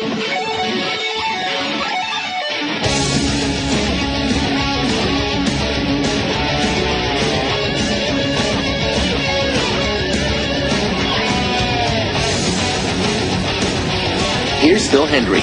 Here's Phil Hendry,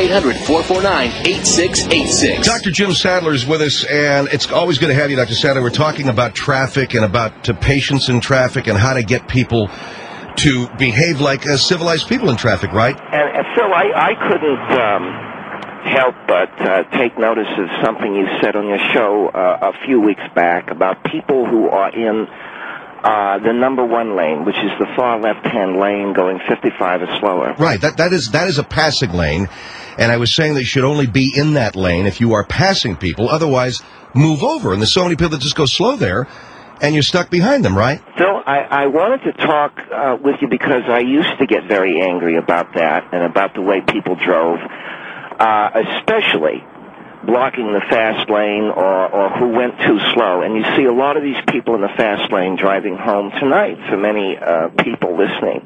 1-800-449-8686. Dr. Jim Sadler is with us, and it's always good to have you, Dr. Sadler. We're talking about traffic and about patience in traffic and how to get people to behave like civilized people in traffic, right? And Phil, I couldn't help but take notice of something you said on your show a few weeks back about people who are in the number one lane, which is the far left-hand lane, going 55 or slower. Right. That is a passing lane, and I was saying that you should only be in that lane if you are passing people. Otherwise, move over. And there's so many people that just go slow there, and you're stuck behind them, right? Phil, I wanted to talk with you because I used to get very angry about that and about the way people drove, especially blocking the fast lane or who went too slow. And you see a lot of these people in the fast lane driving home tonight, for many people listening.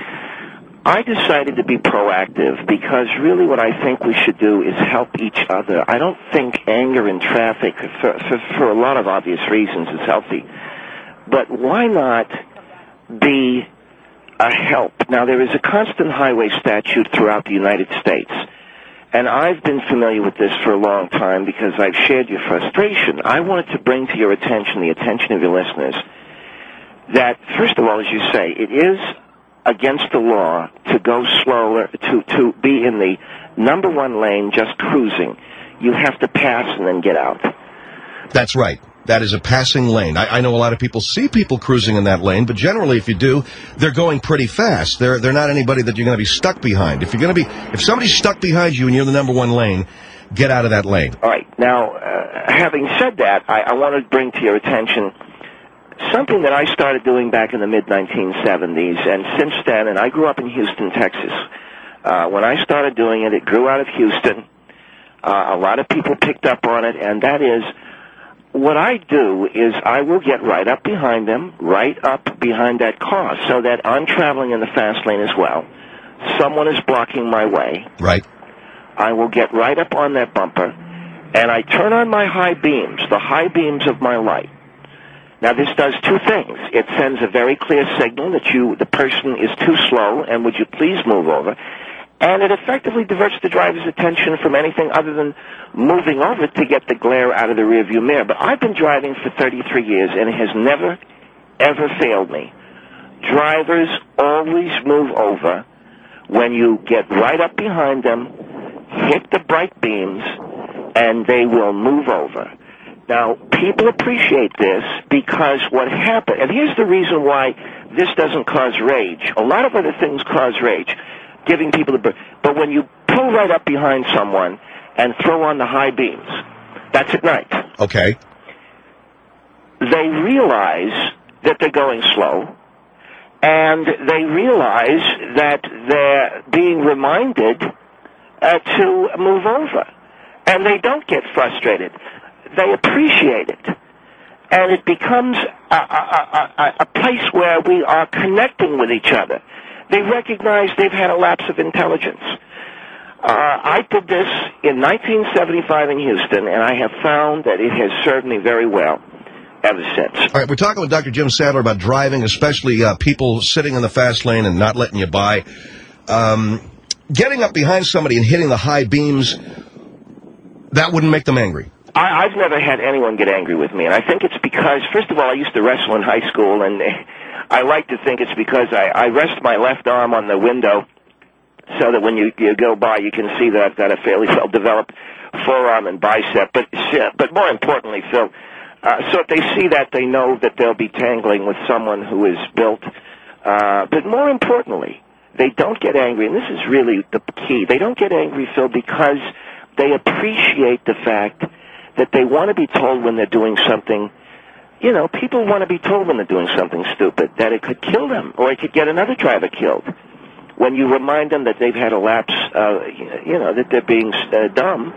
I decided to be proactive because really what I think we should do is help each other. I don't think anger in traffic, for a lot of obvious reasons, is healthy. But why not be a help? Now, there is a constant highway statute throughout the United States. And I've been familiar with this for a long time because I've shared your frustration. I wanted to bring to your attention, the attention of your listeners, that, first of all, as you say, it is against the law to go slower, to be in the number one lane just cruising. You have to pass and then get out. That's right. That is a passing lane. I know a lot of people see people cruising in that lane, but generally, if you do, they're going pretty fast. They're not anybody that you're going to be stuck behind. If somebody's stuck behind you and you're in the number one lane, get out of that lane. All right. Now, having said that, I want to bring to your attention something that I started doing back in the mid-1970s, and since then, and I grew up in Houston, Texas. When I started doing it, it grew out of Houston. A lot of people picked up on it, and that is, what I do is I will get right up behind them, right up behind that car, so that I'm traveling in the fast lane as well. Someone is blocking my way. Right. I will get right up on that bumper, and I turn on my high beams, the high beams of my light. Now, this does two things. It sends a very clear signal that the person is too slow, and would you please move over? And it effectively diverts the driver's attention from anything other than moving over to get the glare out of the rearview mirror. But I've been driving for 33 years, and it has never, ever failed me. Drivers always move over when you get right up behind them, hit the bright beams, and they will move over. Now, people appreciate this because what happened, and here's the reason why this doesn't cause rage. A lot of other things cause rage, giving people the... But when you pull right up behind someone and throw on the high beams, that's at night. Okay. They realize that they're going slow, and they realize that they're being reminded to move over. And they don't get frustrated. They appreciate it. And it becomes a place where we are connecting with each other. They recognize they've had a lapse of intelligence. I did this in 1975 in Houston, and I have found that it has served me very well ever since. All right, we're talking with Dr. Jim Sadler about driving, especially people sitting in the fast lane and not letting you by. Getting up behind somebody and hitting the high beams, that wouldn't make them angry. I've never had anyone get angry with me, and I think it's because, first of all, I used to wrestle in high school, and I like to think it's because I rest my left arm on the window so that when you go by, you can see that I've got a fairly well-developed forearm and bicep. But more importantly, Phil, so if they see that, they know that they'll be tangling with someone who is built. But more importantly, they don't get angry, and this is really the key. They don't get angry, Phil, because they appreciate the fact that they want to be told when they're doing something. You know, people want to be told when they're doing something stupid, that it could kill them, or it could get another driver killed. When you remind them that they've had a lapse, that they're being dumb,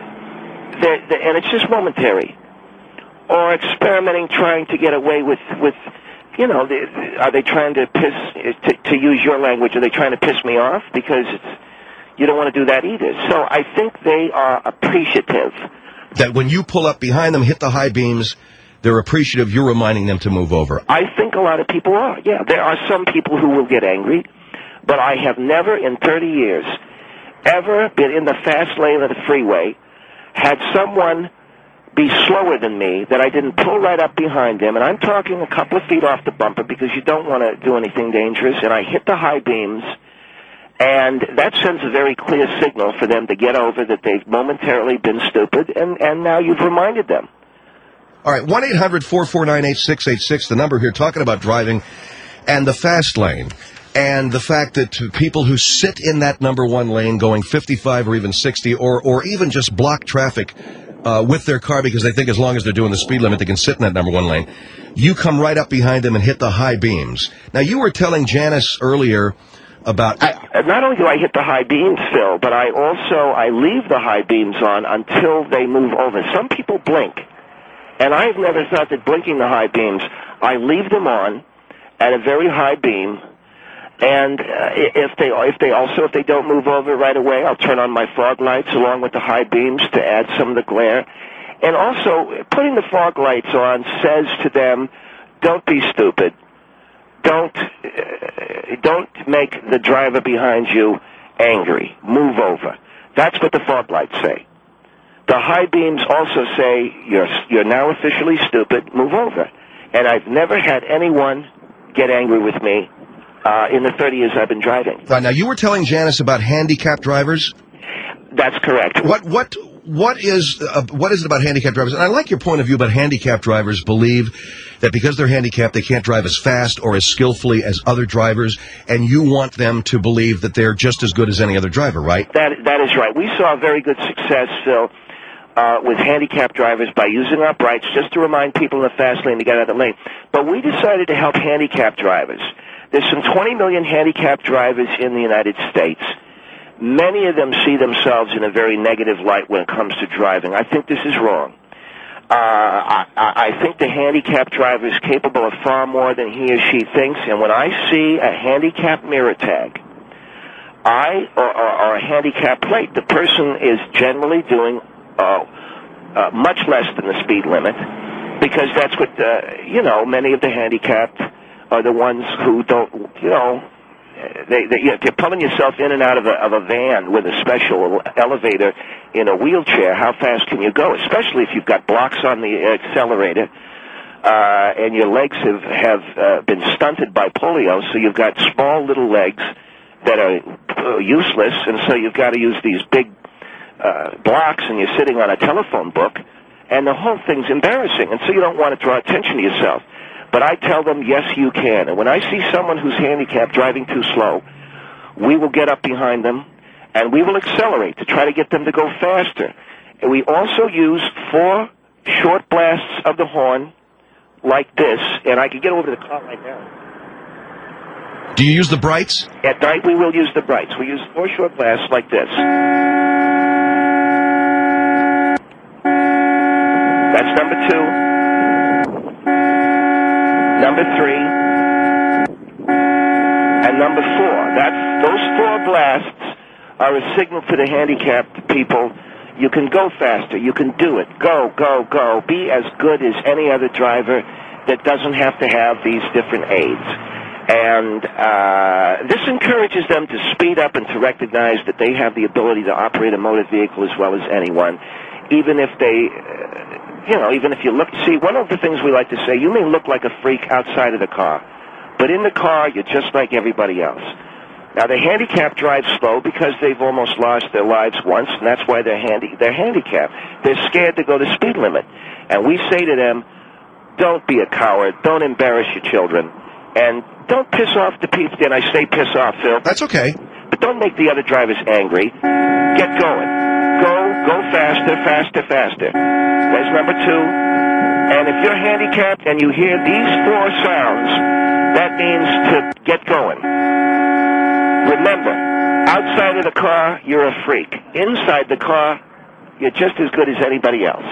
and it's just momentary. Or experimenting, trying to get away with are they trying to to use your language, are they trying to piss me off? Because it's, you don't want to do that either. So I think they are appreciative. That when you pull up behind them, hit the high beams, they're appreciative you're reminding them to move over. I think a lot of people are. Yeah, there are some people who will get angry, but I have never in 30 years ever been in the fast lane of the freeway, had someone be slower than me that I didn't pull right up behind them, and I'm talking a couple of feet off the bumper because you don't want to do anything dangerous, and I hit the high beams, and that sends a very clear signal for them to get over that they've momentarily been stupid, and now you've reminded them. All right, 1-800-449-8686, the number here, talking about driving and the fast lane. And the fact that people who sit in that number one lane going 55 or even 60 or even just block traffic with their car because they think as long as they're doing the speed limit, they can sit in that number one lane. You come right up behind them and hit the high beams. Now, you were telling Janice earlier about... Not only do I hit the high beams, Phil, but I leave the high beams on until they move over. Some people blink, and I've never thought that blinking the high beams, I leave them on at a very high beam. And if they don't move over right away, I'll turn on my fog lights along with the high beams to add some of the glare. And also, putting the fog lights on says to them, don't be stupid. Don't make the driver behind you angry. Move over. That's what the fog lights say. The high beams also say, you're now officially stupid. Move over. And I've never had anyone get angry with me in the 30 years I've been driving. Now, you were telling Janice about handicapped drivers? That's correct. What is it about handicapped drivers? And I like your point of view about handicapped drivers believe that because they're handicapped, they can't drive as fast or as skillfully as other drivers, and you want them to believe that they're just as good as any other driver, right? That is right. We saw very good success, Phil, with handicapped drivers by using our brights just to remind people in the fast lane to get out of the lane. But we decided to help handicapped drivers. There's some 20 million handicapped drivers in the United States. Many of them see themselves in a very negative light when it comes to driving. I think this is wrong. I think the handicapped driver is capable of far more than he or she thinks, and when I see a handicapped mirror tag, or a handicapped plate, the person is generally doing much less than the speed limit, because that's what, many of the handicapped are the ones who don't, if you're pulling yourself in and out of a van with a special elevator in a wheelchair, how fast can you go? Especially if you've got blocks on the accelerator and your legs have been stunted by polio, so you've got small little legs that are useless, and so you've got to use these big blocks, and you're sitting on a telephone book, and the whole thing's embarrassing, and so you don't want to draw attention to yourself. But I tell them, yes, you can. And when I see someone who's handicapped driving too slow, we will get up behind them, and we will accelerate to try to get them to go faster. And we also use 4 short blasts of the horn like this, and I can get over to the car right now. Do you use the brights? At night, we will use the brights. We use 4 short blasts like this. That's number 2. Number 3, and number 4. Those 4 blasts are a signal to the handicapped people. You can go faster. You can do it. Go, go, go. Be as good as any other driver that doesn't have to have these different aids. And this encourages them to speed up and to recognize that they have the ability to operate a motor vehicle as well as anyone, even if they... even if you look, see, one of the things we like to say, you may look like a freak outside of the car, but in the car, you're just like everybody else. Now, the handicapped drive slow because they've almost lost their lives once, and that's why they're handicapped. They're scared to go the speed limit. And we say to them, don't be a coward, don't embarrass your children, and don't piss off the people. And I say piss off, Phil. That's okay. But don't make the other drivers angry. Get going. Go faster, faster, faster. There's number 2. And if you're handicapped and you hear these 4 sounds, that means to get going. Remember, outside of the car, you're a freak. Inside the car, you're just as good as anybody else.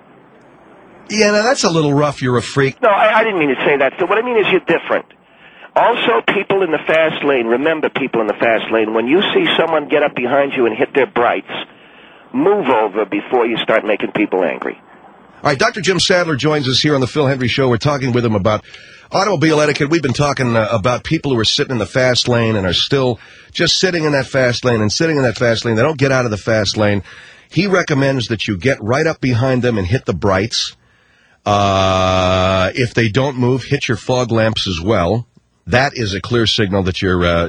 Yeah, now that's a little rough, you're a freak. No, I didn't mean to say that. So what I mean is you're different. Also, people in the fast lane, remember people in the fast lane, when you see someone get up behind you and hit their brights, move over before you start making people angry. All right, Dr. Jim Sadler joins us here on the Phil Hendry Show. We're talking with him about automobile etiquette. We've been talking about people who are sitting in the fast lane and are still just sitting in that fast lane and sitting in that fast lane. They don't get out of the fast lane. He recommends that you get right up behind them and hit the brights. If they don't move, hit your fog lamps as well. That is a clear signal that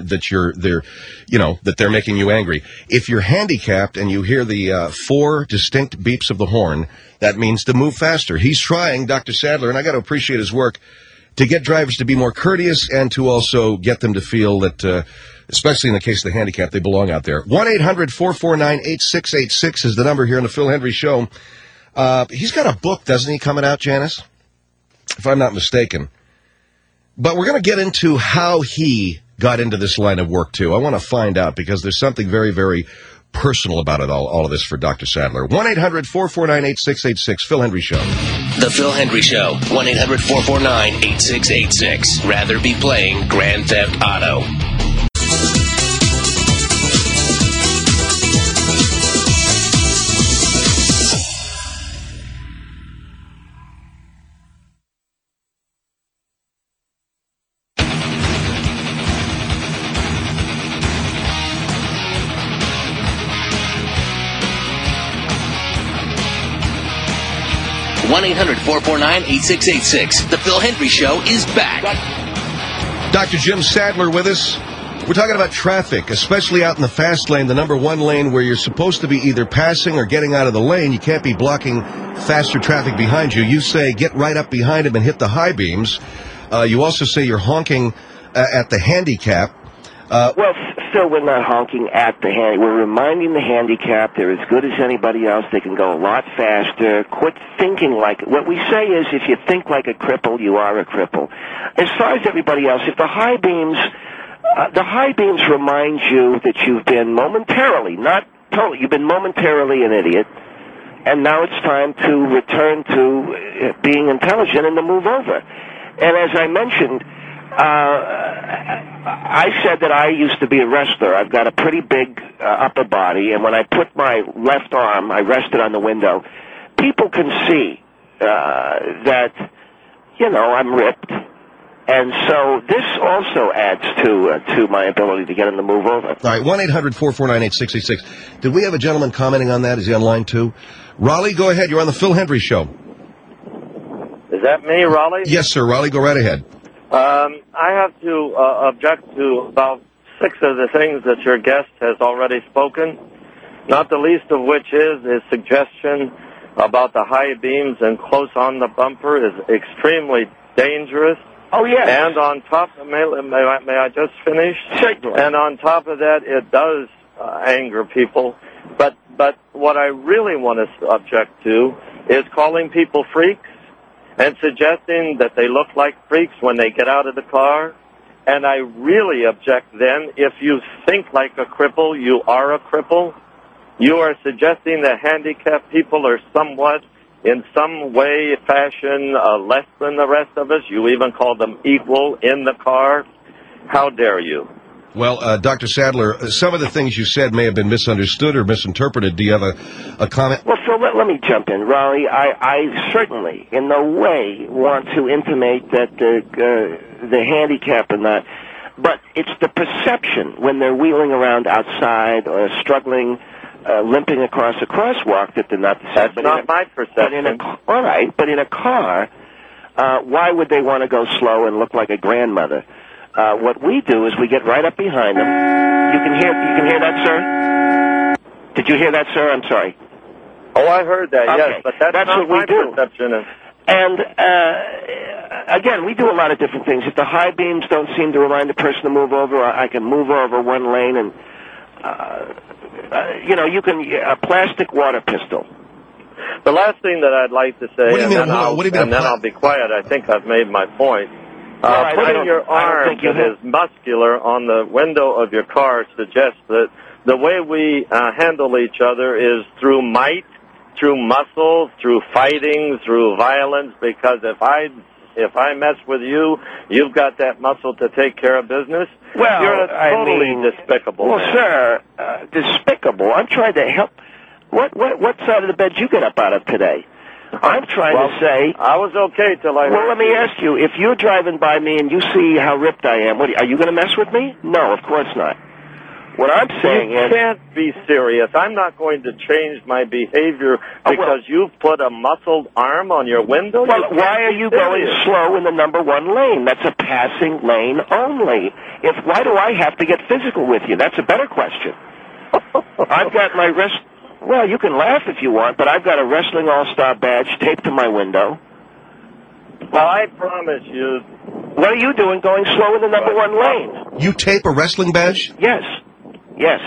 that they're making you angry. If you're handicapped and you hear the 4 distinct beeps of the horn, that means to move faster. He's trying, Dr. Sadler, and I got to appreciate his work, to get drivers to be more courteous and to also get them to feel that, especially in the case of the handicapped, they belong out there. 1-800-449-8686 is the number here on the Phil Hendry Show. He's got a book, doesn't he, coming out, Janice? If I'm not mistaken. But we're going to get into how he got into this line of work, too. I want to find out, because there's something very, very personal about it, all of this for Dr. Sadler. 1-800-449-8686, Phil Hendry Show. The Phil Hendry Show, 1-800-449-8686. Rather be playing Grand Theft Auto. One 1-800-449-8686. The Phil Hendry Show is back. Dr. Jim Sadler with us. We're talking about traffic, especially out in the fast lane, the number one lane where you're supposed to be either passing or getting out of the lane. You can't be blocking faster traffic behind you. You say get right up behind him and hit the high beams. You also say you're honking at the handicap. Well, Phil, we're not honking at the handy. We're reminding the handicapped they're as good as anybody else. They can go a lot faster. Quit thinking like... What we say is, if you think like a cripple, you are a cripple. As far as everybody else, if the high beams remind you that you've been momentarily, not totally, you've been momentarily an idiot, and now it's time to return to being intelligent and to move over. And as I mentioned... I said that I used to be a wrestler. I've got a pretty big upper body, and when I put my left arm, I rested on the window, people can see that, I'm ripped. And so this also adds to my ability to get him to move over. All right, 1-800-449-8686. Did we have a gentleman commenting on that? Is he on line 2? Raleigh, go ahead. You're on the Phil Hendry Show. Is that me, Raleigh? Yes, sir. Raleigh, go right ahead. I have to object to about 6 of the things that your guest has already spoken, not the least of which is his suggestion about the high beams and close on the bumper is extremely dangerous. Oh, yes. And on top of, may I just finish? Certainly. And on top of that, it does anger people. But what I really want to object to is calling people freaks and suggesting that they look like freaks when they get out of the car. And I really object then, if you think like a cripple, you are a cripple. You are suggesting that handicapped people are somewhat, in some way, fashion, less than the rest of us. You even call them equal in the car. How dare you? Well, Dr. Sadler, some of the things you said may have been misunderstood or misinterpreted. Do you have a comment? Well, Phil, let me jump in. Raleigh, I certainly in no way want to intimate that the handicap and that, but it's the perception when they're wheeling around outside or struggling, limping across a crosswalk that they're not the same. That's not my perception. All right, but in a car, why would they want to go slow and look like a grandmother? What we do is we get right up behind them. You can hear that, sir? Did you hear that, sir? I'm sorry. Oh, I heard that, okay. Yes, but that's not what we my do. Perception. And, again, we do a lot of different things. If the high beams don't seem to remind the person to move over, I can move over one lane and, you can, a plastic water pistol. The last thing that I'd like to say, and then I'll be quiet. I think I've made my point. Right, putting your arm that is muscular on the window of your car suggests that the way we handle each other is through might, through muscle, through fighting, through violence, because if I if I mess with you, you've got that muscle to take care of business. Well, you're totally despicable. Well, man. sir, despicable. I'm trying to help. What side of the bed you get up out of today? I'm trying to say. I was okay till I. Well, heard let me you. ask you: if you're driving by me and you see how ripped I am, are you going to mess with me? No, of course not. What I'm saying You is, can't be serious. I'm not going to change my behavior because you've put a muscled arm on your window. well, why are you going serious. slow in the number one lane? That's a passing lane only. Why do I have to get physical with you? That's a better question. I've got my wrist. Well, you can laugh if you want, but I've got a Wrestling All-Star badge taped to my window. Well, I promise you. What are you doing going slow in the number one lane? You tape a wrestling badge? Yes. Yes.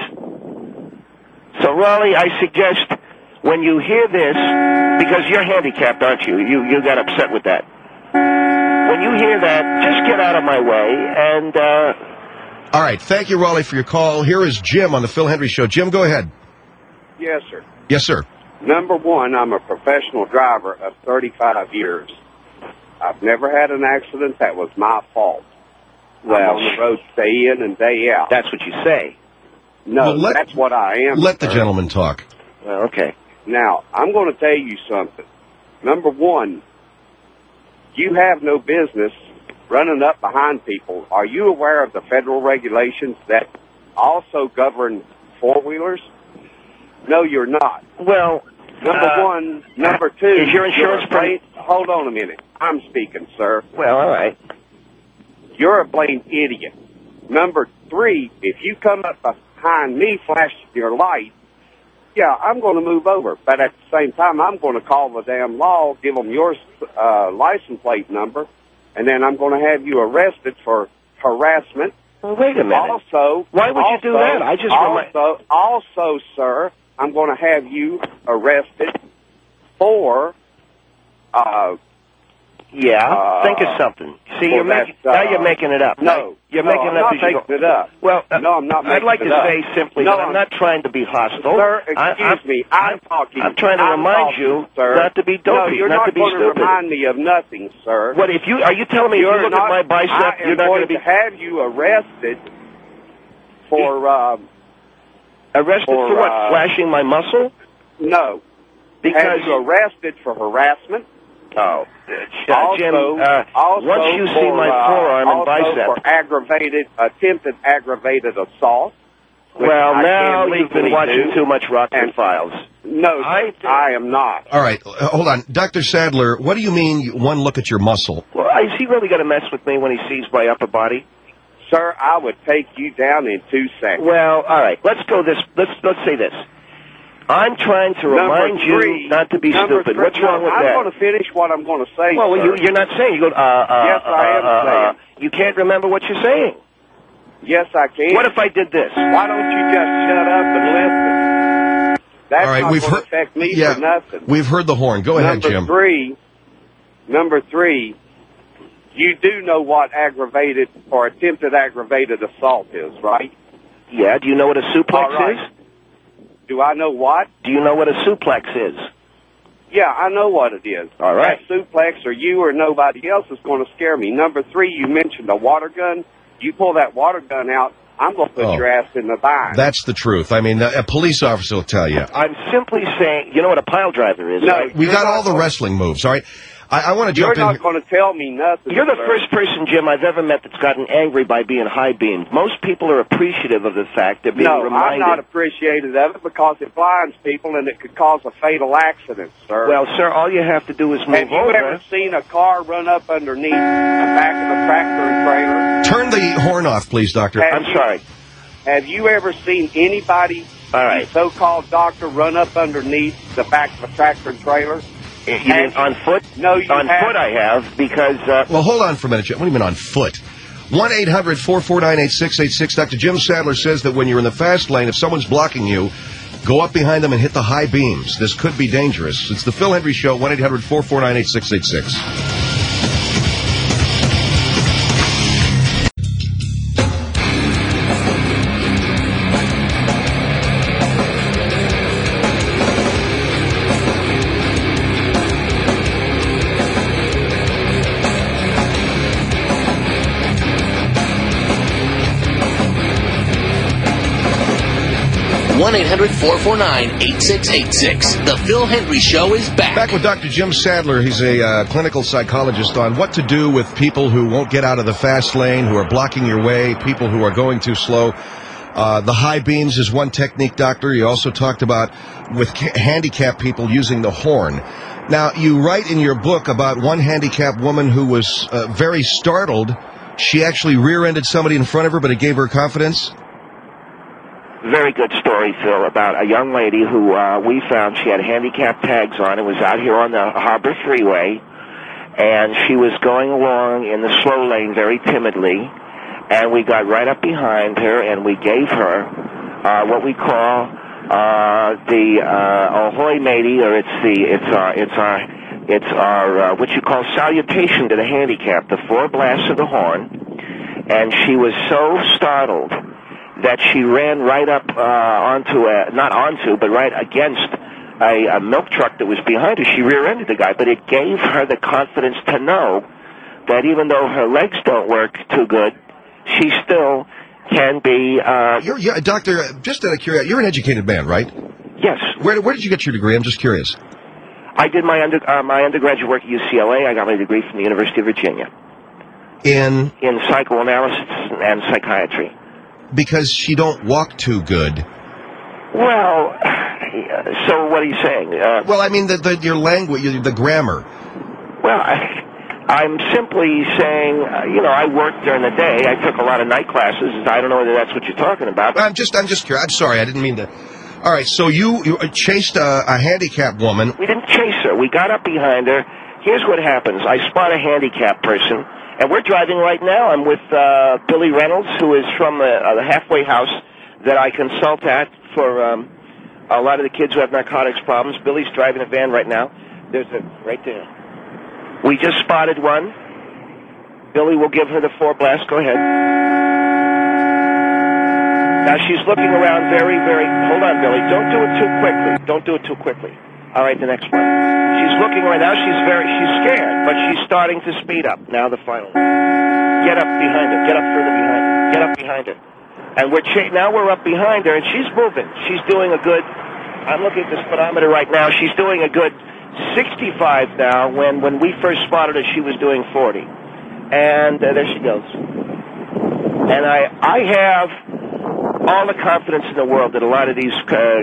So, Raleigh, I suggest when you hear this, because you're handicapped, aren't you? You got upset with that. When you hear that, just get out of my way and... All right. Thank you, Raleigh, for your call. Here is Jim on the Phil Hendry Show. Jim, go ahead. Yes, sir. Yes, sir. Number one, I'm a professional driver of 35 years. I've never had an accident that was my fault. Well, I'm on the road day in and day out. that's what you say. No, Well, that's what I am. Let the sir. gentleman talk. Well, okay. Now, I'm going to tell you something. Number one, you have no business running up behind people. Are you aware of the federal regulations that also govern four-wheelers? No, you're not. Well, Number one. Number two. Is your insurance Hold on a minute. I'm speaking, sir. Well, all right. You're a blamed idiot. Number three, if you come up behind me flashing your light, yeah, I'm going to move over. But at the same time, I'm going to call the damn law, give them your license plate number, and then I'm going to have you arrested for harassment. Well, wait a minute. Also, why would you do that? I just also, sir, I'm going to have you arrested for. Think of something. See, well, now you're making it up. No, you're making it up. I'm not making it up. Well, no, I'm not. I'd like to say simply that I'm not trying to be hostile. Sir, excuse me. I'm talking. I'm trying to remind you sir. not to be dopey, No, you're not not to be going stupid. to remind me of nothing, sir. What if you? Are you telling me if you look at my bicep, you're not going to be have you arrested for? Arrested for what? Flashing my muscle? No. Because have you arrested for harassment? Oh, Jim. Also once you see my forearm and bicep, for attempted aggravated assault. Well, now you've been watching too much Rockford Files. No, I am not. All right. Hold on. Dr. Sadler, what do you mean one look at your muscle? Well, is he really going to mess with me when he sees my upper body? Sir, I would take you down in 2 seconds. Well, all right. Let's say this. I'm trying to remind you not to be stupid. What's wrong with that? I'm going to finish what I'm going to say. Well, you're not saying. You go. Yes, I am saying. You can't remember what you're saying. Yes, I can. What if I did this? Why don't you just shut up and listen? That's all right, not we've going heard, to affect me yeah, for nothing. We've heard the horn. Go ahead, Jim. Number three, you do know what aggravated or attempted aggravated assault is, right? Yeah. Do you know what a suplex is? Do I know what? Do you know what a suplex is? Yeah, I know what it is. All right. That suplex or you or nobody else is going to scare me. Number three, you mentioned a water gun. You pull that water gun out, I'm going to put your ass in the bind. That's the truth. I mean, a police officer will tell you. I'm simply saying, you know what a pile driver is, no, right? We got all the wrestling moves, all right? I want to jump in. You're not going to tell me nothing. You're the first person, Jim, I've ever met that's gotten angry by being high-beamed. Most people are appreciative of the fact they're being reminded. No, I'm not appreciative of it because it blinds people and it could cause a fatal accident, sir. Well, sir, all you have to do is move over. Have you ever seen a car run up underneath the back of a tractor and trailer? Turn the horn off, please, Doctor. I'm sorry. Have you ever seen anybody, so-called doctor, run up underneath the back of a tractor and trailer? You mean on foot? No, you on foot I have, because... Well, hold on for a minute, Jim. What do you mean on foot? 1-800-449-8686. Dr. Jim Sadler says that when you're in the fast lane, if someone's blocking you, go up behind them and hit the high beams. This could be dangerous. It's the Phil Hendry Show, 1-800-449-8686. 1-800-449-8686. The Phil Hendry Show is back. Back with Dr. Jim Sadler. He's a clinical psychologist on what to do with people who won't get out of the fast lane, who are blocking your way, people who are going too slow. The high beams is one technique, Doctor. You also talked about with handicapped people using the horn. Now, you write in your book about one handicapped woman who was very startled. She actually rear-ended somebody in front of her, but it gave her confidence. Very good story, Phil, about a young lady who we found. She had handicap tags on and was out here on the Harbor Freeway, and she was going along in the slow lane very timidly, and we got right up behind her, and we gave her what we call the ahoy matey, or it's our what you call salutation to the handicap, the 4 blasts of the horn, and she was so startled that she ran right up right against a milk truck that was behind her. She rear-ended the guy, but it gave her the confidence to know that even though her legs don't work too good, she still can be... Doctor, just out of curiosity, you're an educated man, right? Yes. Where did you get your degree? I'm just curious. I did my undergraduate work at UCLA. I got my degree from the University of Virginia. In psychoanalysis and psychiatry. Because she don't walk too good. Well, so what are you saying? Well, I mean, your language, the grammar. Well, I'm simply saying, I worked during the day. I took a lot of night classes. I don't know whether that's what you're talking about. I'm just curious. I'm sorry, I didn't mean to. All right, so you chased a handicapped woman. We didn't chase her. We got up behind her. Here's what happens. I spot a handicapped person. And we're driving right now. I'm with Billy Reynolds, who is from the halfway house that I consult at for a lot of the kids who have narcotics problems. Billy's driving a van right now. There's right there. We just spotted one. Billy will give her the 4 blasts. Go ahead. Now she's looking around very, very... Hold on, Billy. Don't do it too quickly. Don't do it too quickly. All right, the next one. She's looking right now. She's scared, but she's starting to speed up. Now the final one. Get up behind her. Get up further behind her. Get up behind her. And now we're up behind her, and she's moving. She's doing a good... I'm looking at the speedometer right now. She's doing a good 65 now. When we first spotted her, she was doing 40. And there she goes. And I have all the confidence in the world that a lot of these...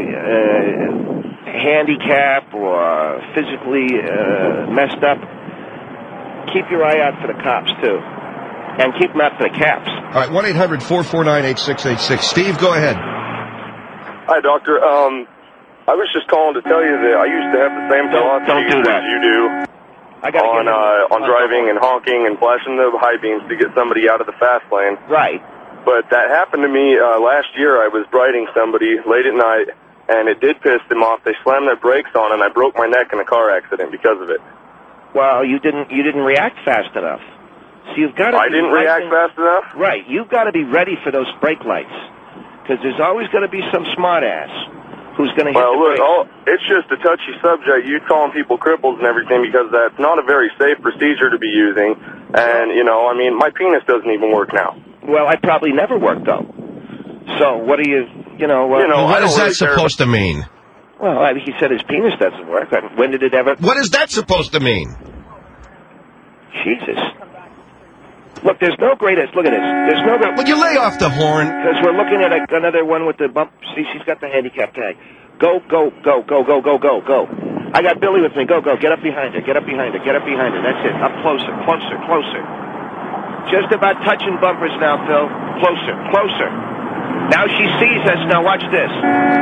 handicap or physically messed up, keep your eye out for the cops, too. And keep them out for the caps. All right, 1-800-449-8686. Steve, go ahead. Hi, Doctor. I was just calling to tell you that I used to have the same philosophy as you do on driving and honking and flashing the high beams to get somebody out of the fast lane. Right. But that happened to me last year. I was riding somebody late at night, and it did piss them off. They slammed their brakes on, and I broke my neck in a car accident because of it. Well, you didn't react fast enough. So you've got to. I didn't react fast enough. Right. You've got to be ready for those brake lights, because there's always going to be some smartass who's going to hit the brakes. Well, look, it's just a touchy subject. You calling people cripples and everything because that's not a very safe procedure to be using. And my penis doesn't even work now. Well, I probably never worked though. So what do you? What is that supposed to mean? Well, he said his penis doesn't work. When did it ever... What is that supposed to mean? Jesus. Look, there's no greatest... Look at this. There's no... Would you lay off the horn? Because we're looking at another one with the bump. See, she's got the handicap tag. Go, go, go, go, go, go, go, go. I got Billy with me. Go, go. Get up behind her. Get up behind her. Get up behind her. That's it. Up closer, closer, closer. Just about touching bumpers now, Phil. Closer, closer. Now she sees us. Now watch this.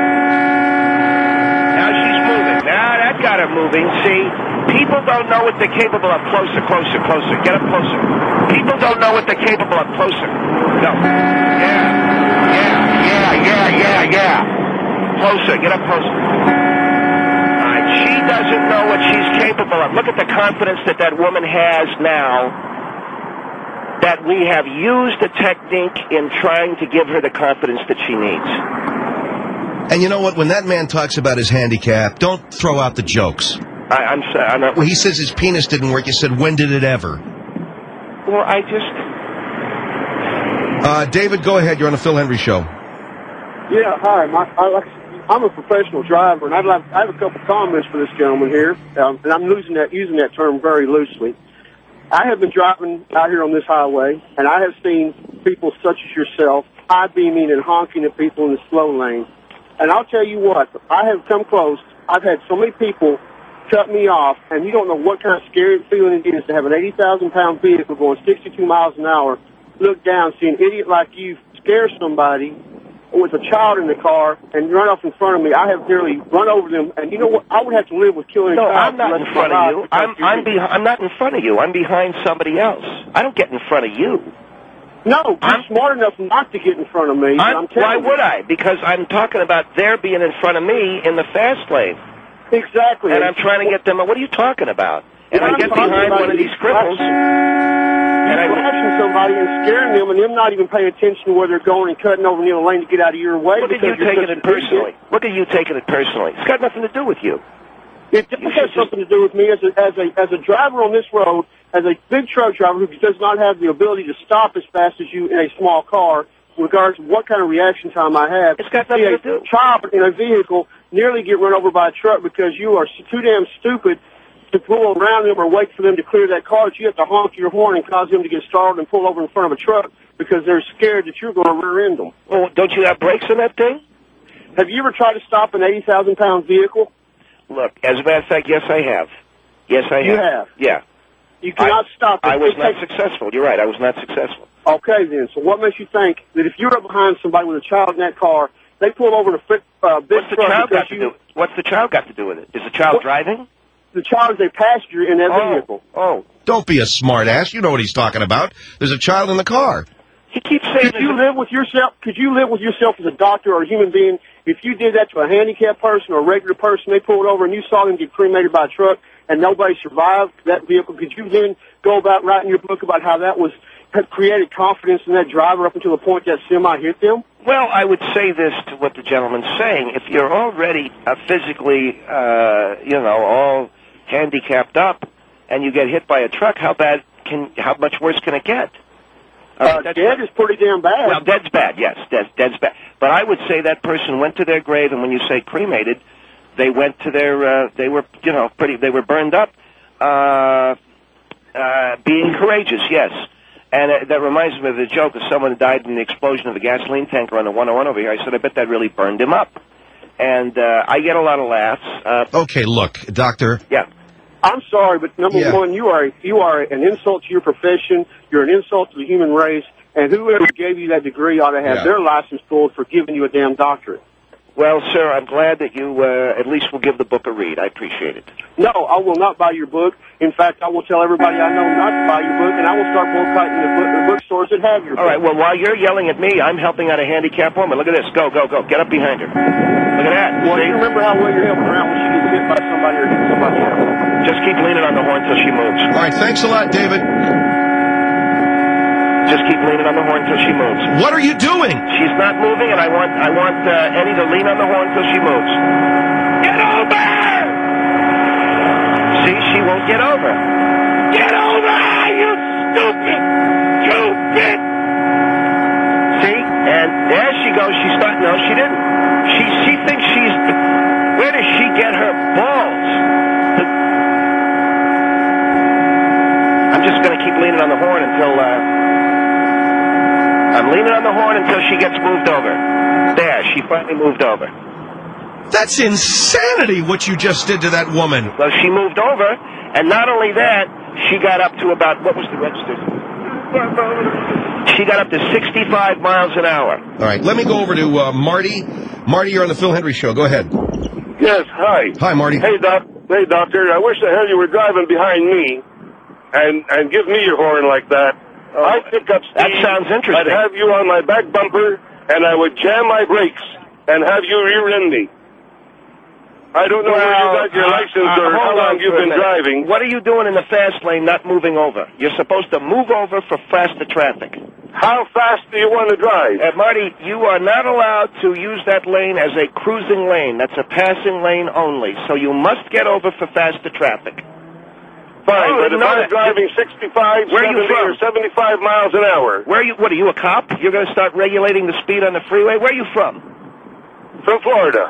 Now she's moving. Now that got her moving. See? People don't know what they're capable of. Closer, closer, closer. Get up closer. People don't know what they're capable of. Closer. Go. Yeah. Closer. Get up closer. All right. She doesn't know what she's capable of. Look at the confidence that woman has now. That we have used the technique in trying to give her the confidence that she needs. And you know what? When that man talks about his handicap, don't throw out the jokes. I'm not... Well, he says his penis didn't work. You said, when did it ever? Well, I just... David, go ahead. You're on the Phil Hendry Show. Yeah, hi. I'm a professional driver, and I have a couple comments for this gentleman here, and I'm using that term very loosely. I have been driving out here on this highway, and I have seen people such as yourself high beaming and honking at people in the slow lane. And I'll tell you what, I have come close. I've had so many people cut me off, and you don't know what kind of scary feeling it is to have an 80,000-pound vehicle going 62 miles an hour, look down, see an idiot like you scare somebody with a child in the car and run off in front of me. I have nearly run over them, and you know what? I would have to live with killing a child. No, I'm not in front of you. I'm not in front of you. I'm behind somebody else. I don't get in front of you. No, I'm smart enough not to get in front of me. Why would I? Because I'm talking about their being in front of me in the fast lane. Exactly. And I'm trying to get them. What are you talking about? And I get behind one of these cripples. And I'm flashing somebody and scaring them, and them not even paying attention to where they're going and cutting over the lane to get out of your way. Look at you taking it personally. Look at you taking it personally. It's got nothing to do with you. It does have something to do with me as a driver on this road, as a big truck driver who does not have the ability to stop as fast as you in a small car, regardless of what kind of reaction time I have. It's got nothing to do. A child in a vehicle nearly get run over by a truck because you are too damn stupid to pull around them or wait for them to clear that car. That you have to honk your horn and cause them to get startled and pull over in front of a truck because they're scared that you're going to rear end them. Well, don't you have brakes in that thing? Have you ever tried to stop an 80,000-pound vehicle? Look, as a matter of fact, yes, I have. Yes, I have. You have? Yeah. You cannot stop it. I was not successful. You're right. I was not successful. Okay, then. So what makes you think that if you're behind somebody with a child in that car, they pull over to big What's the child got to do? What's the child got to do with it? Is the child driving? The child is a passenger in that vehicle. Oh. Don't be a smart ass. You know what he's talking about. There's a child in the car. He keeps saying... Could you live with yourself as a doctor or a human being if you did that to a handicapped person or a regular person, they pulled over and you saw them get cremated by a truck and nobody survived that vehicle? Could you then go about writing your book about how that had created confidence in that driver up until the point that semi hit them? Well, I would say this to what the gentleman's saying. If you're already physically, all handicapped up, and you get hit by a truck, how much worse can it get? Dead is pretty damn bad. Well, dead's bad, yes. Dead's bad. But I would say that person went to their grave, and when you say cremated, they went to their, they were burned up, being courageous, yes. And that reminds me of the joke of someone who died in the explosion of a gasoline tanker on the 101 over here. I said, I bet that really burned him up. And I get a lot of laughs. Okay, look, doctor. Yeah. I'm sorry, but number one, you are an insult to your profession. You're an insult to the human race. And whoever gave you that degree ought to have their license pulled for giving you a damn doctorate. Well, sir, I'm glad that you at least will give the book a read. I appreciate it. No, I will not buy your book. In fact, I will tell everybody I know not to buy your book, and I will start boycotting the bookstores that have your book. All right, well, while you're yelling at me, I'm helping out a handicapped woman. Look at this. Go. Get up behind her. Look at that. Well, you remember how well you're helping around when she gets hit by somebody or hits somebody else. Just keep leaning on the horn until she moves. All right, thanks a lot, David. Just keep leaning on the horn until she moves. What are you doing? She's not moving, and I want Eddie to lean on the horn until she moves. Get over! See, she won't get over. Get over, you stupid! Stupid! See, and there she goes. She's starting. No, she didn't. She thinks she's. Where does she get her balls? I'm just going to keep leaning on the horn until. I'm leaning on the horn until she gets moved over. There, she finally moved over. That's insanity, what you just did to that woman. Well, she moved over, and not only that, she got up to about, what was the register? She got up to 65 miles an hour. All right, let me go over to Marty. Marty, you're on the Phil Hendry Show. Go ahead. Yes, hi. Hi, Marty. Hey, doctor, I wish the hell you were driving behind me and give me your horn like that. I'd pick up speed. That sounds interesting. I'd have you on my back bumper, and I would jam my brakes and have you rear-end me. I don't know where you got your license or how long you've been driving. What are you doing in the fast lane not moving over? You're supposed to move over for faster traffic. How fast do you want to drive? Marty, you are not allowed to use that lane as a cruising lane. That's a passing lane only. So you must get over for faster traffic. Fine, but if I'm driving 65, 70, or 75 miles an hour. What are you, a cop? You're going to start regulating the speed on the freeway? Where are you from? From Florida.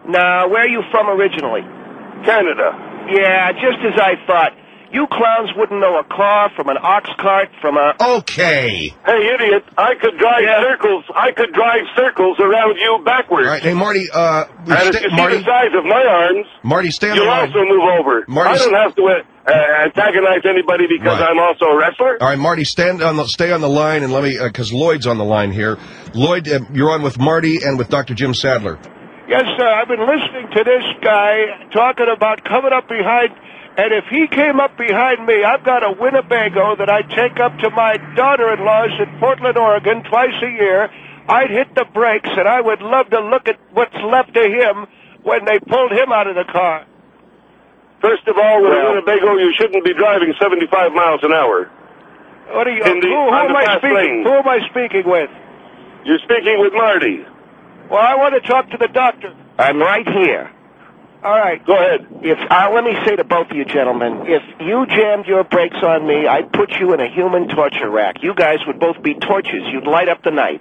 Now, where are you from originally? Canada. Yeah, just as I thought. You clowns wouldn't know a car from an ox cart from a... Okay. Hey, idiot, I could drive circles. I could drive circles around you backwards. All right, hey, Marty, and if you see the size of my arms, Marty, stay on the line. You'll also move over. Marty, I don't have to antagonize anybody because I'm also a wrestler. All right, Marty, stay on the line, and let me, because Lloyd's on the line here. Lloyd, you're on with Marty and with Dr. Jim Sadler. Yes, sir, I've been listening to this guy talking about coming up behind... And if he came up behind me, I've got a Winnebago that I take up to my daughter-in-law's in Portland, Oregon, twice a year. I'd hit the brakes, and I would love to look at what's left of him when they pulled him out of the car. First of all, with a Winnebago, you shouldn't be driving 75 miles an hour. What are you? Who am I speaking? Who am I speaking with? You're speaking with Marty. Well, I want to talk to the doctor. I'm right here. All right. Go ahead. Let me say to both of you gentlemen, if you jammed your brakes on me, I'd put you in a human torture rack. You guys would both be torches. You'd light up the night.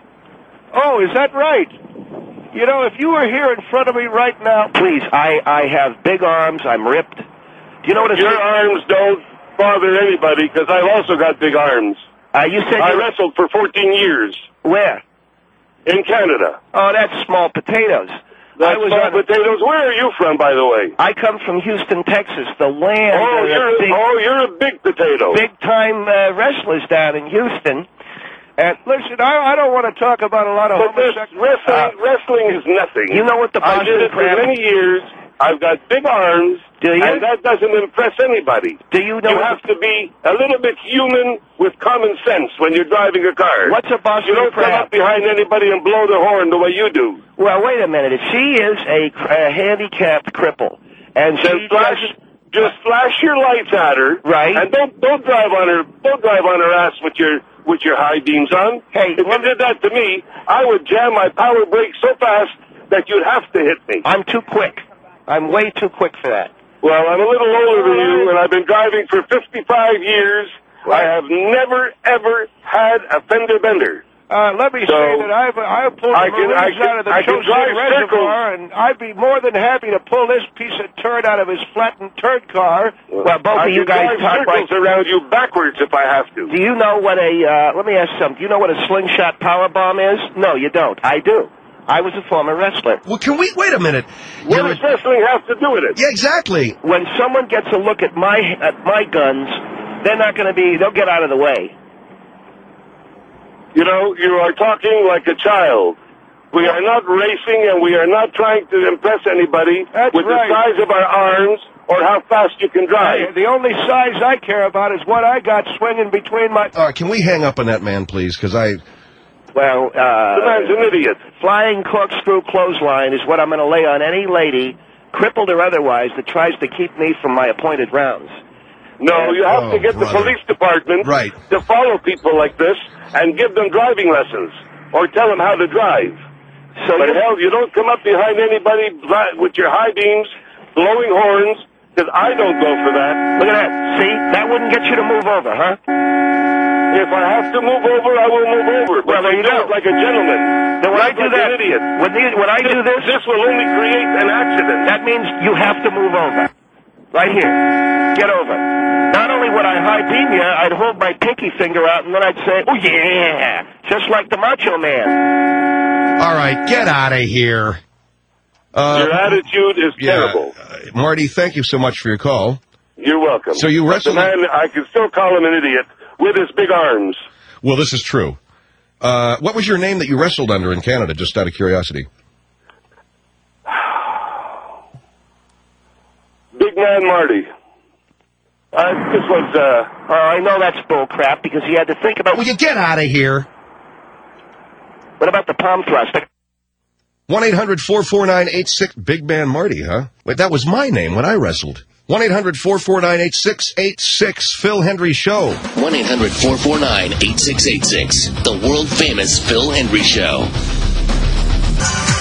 Oh, is that right? You know, if you were here in front of me right now... Please, I have big arms. I'm ripped. Do you know what Your arms don't bother anybody, because I've also got big arms. You said I wrestled for 14 years. Where? In Canada. Oh, that's small potatoes. That's small potatoes. Where are you from, by the way? I come from Houston, Texas, the land you're a big potato. Big-time wrestlers down in Houston. And listen, I don't want to talk about a lot of wrestling is nothing. You know what the Boston I did it for many years. I've got big arms, and that doesn't impress anybody. Do you know? You have to be a little bit human with common sense when you're driving a car. What's a Boston You don't come up behind anybody and blow the horn the way you do. Well, wait a minute. If she is a handicapped cripple, and she just flash your lights at her, right? And don't drive on her. Don't drive on her ass with your high beams on. Hey, if you did that to me, I would jam my power brake so fast that you'd have to hit me. I'm too quick. I'm way too quick for that. Well, I'm a little older than you, and I've been driving for 55 years. I have never, ever had a fender bender. Let me say that I've pulled the Marines out of the Chosin Reservoir, and I'd be more than happy to pull this piece of turd out of his flattened turd car. Well, both of you guys talk circles around you backwards if I have to. Do you know what let me ask you something. Do you know what a slingshot power bomb is? No, you don't. I do. I was a former wrestler. Well, wait a minute. What does wrestling have to do with it? Yeah, exactly. When someone gets a look at my guns, they're not going to be, they'll get out of the way. You know, you are talking like a child. We are not racing, and we are not trying to impress anybody with the size of our arms or how fast you can drive. The only size I care about is what I got swinging between my... All right, can we hang up on that man, please? Because Well, the man's an idiot. Flying corkscrew clothesline is what I'm going to lay on any lady, crippled or otherwise, that tries to keep me from my appointed rounds. No, you have to get the police department to follow people like this and give them driving lessons or tell them how to drive. But hell, you don't come up behind anybody with your high beams, blowing horns, because I don't go for that. Look at that. See? That wouldn't get you to move over, huh? If I have to move over, I will move over. But there you do go. it like a gentleman. Then when I do that, an idiot. When I do this... This will only create an accident. That means you have to move over. Right here. Get over. Not only would I high beam you, I'd hold my pinky finger out, and then I'd say, oh, yeah, just like the Macho Man. All right, get out of here. Your attitude is terrible. Marty, thank you so much for your call. You're welcome. So you wrestled... The man, I can still call him an idiot with his big arms. Well, this is true. What was your name that you wrestled under in Canada, just out of curiosity? Big Man Marty. This was, I know that's bull crap because you had to think about... Will you get out of here? What about the palm thrust? 1-800-449-86... Big Man Marty, huh? Wait, that was my name when I wrestled. 1-800-449-8686. Phil Hendry Show. 1-800-449-8686. The world-famous Phil Hendry Show.